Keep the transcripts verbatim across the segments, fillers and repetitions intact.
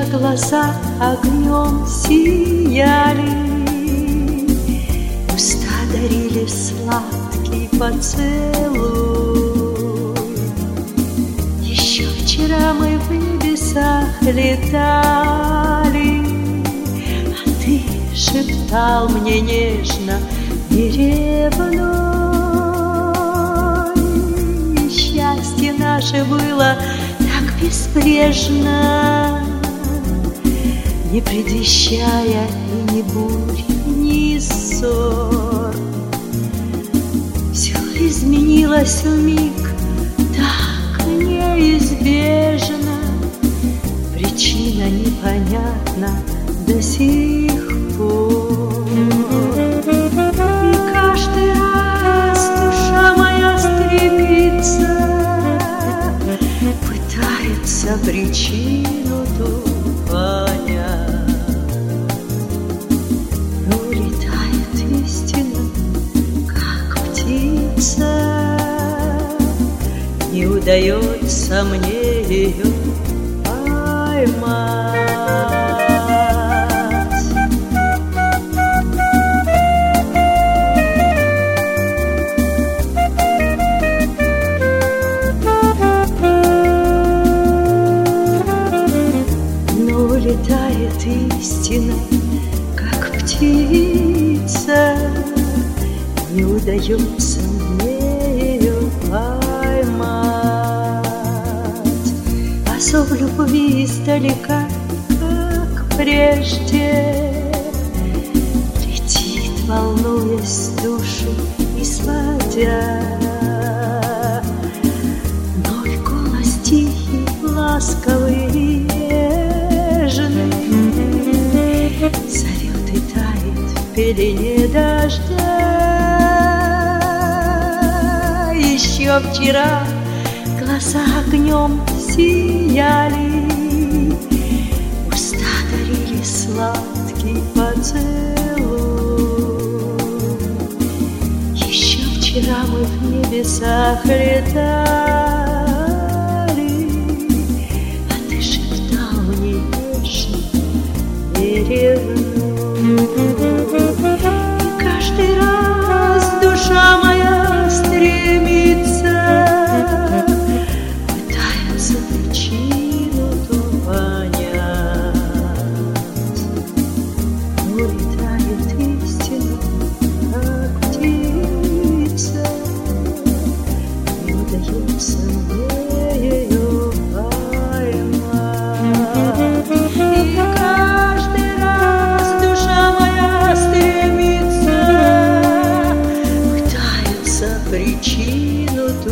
глаза огнем сияли, уста дарили сладкий поцелуй. Еще вчера мы в небесах летали, а ты шептал мне нежно и ревной. Счастье наше было так безбрежно, не предвещая ни бурь, ни ссор. Все изменилось вмиг, так неизбежно, причина непонятна до сих пор. И каждый раз душа моя стремится, пытается причину ту понять. Но улетает истина, как птица, не удается мне ее поймать. Улетает истина, как птица, не удается мне ее поймать. А зов любви издалека, как прежде, летит, волнуясь душу и сводя. Вновь голос тихий, ласковый, зовет и тает в пелене дождя. Еще вчера глаза огнем сияли, уста дарили сладкий поцелуй. Еще вчера мы в небесах летали, а ты шептал мне нежно и каждый раз душа моя стремится, пытается причину ту понять. Но улетает истина, как птица, не удается мне ее поймать. И каждый раз душа моя стремится, пытается причину ту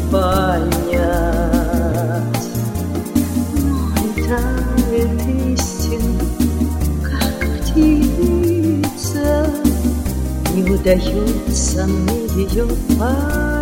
понять. Но летает истина, как птица, не удается мне ее понять.